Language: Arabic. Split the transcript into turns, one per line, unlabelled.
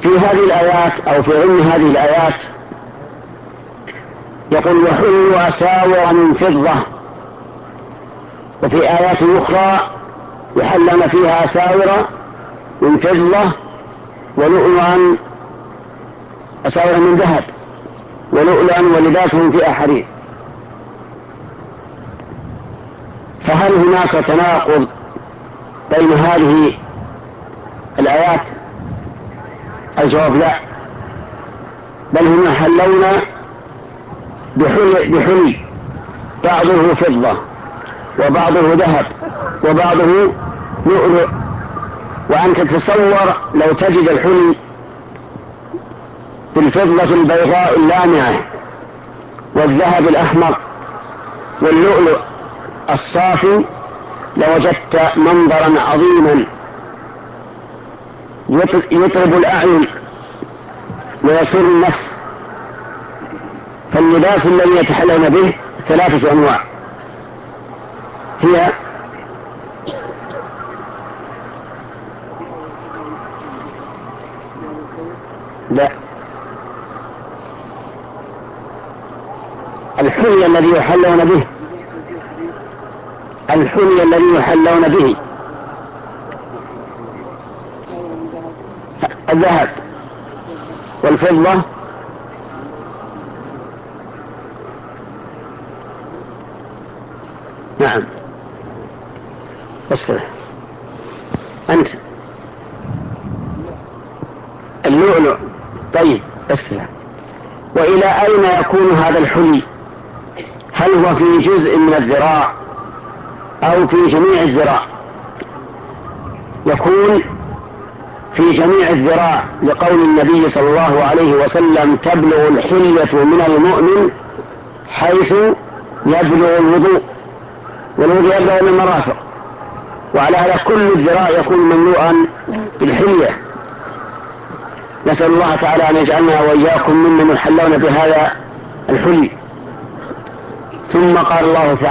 في هذه الآيات أو في ضمن هذه الآيات يقول وحلوا أساور من فضة، وفي آيات أخرى يحلون فيها أساور من فضة ولؤلؤا، أساور من ذهب ولؤلؤا ولباسهم فيها حرير. فهل هناك تناقض بين هذه الآيات؟ الجواب لا، بل هم يحلون بحلي بعضه فضة وبعضه ذهب وبعضه لؤلؤ. وأنت تتصور لو تجد الحلي بالفضة البيضاء اللامعة والذهب الأحمر واللؤلؤ الصافي لوجدت منظرا عظيما يطرب الأعين ويسر النفس. فاللباس الذي يتحلون به 3 أنواع، هي لا الحلي الذي يحلون به، الحلي الذي يحلون به الذهب والفضة نعم. اصلح أنت اللؤلؤ. طيب اصلح. وإلى أين يكون هذا الحلي؟ هل هو في جزء من الذراع أو في جميع الذراع؟ يكون في جميع الذراع لقول النبي صلى الله عليه وسلم تبلغ الحلية من المؤمن حيث يبلغ الوضوء، والوضوء يبلغ من المرافق، وعلى هذا كل الذراع يكون مملوءا بالحلية. نسأل الله تعالى أن يجعلنا وإياكم ممن يحلون بهذا الحلي. ثم قال الله تعالى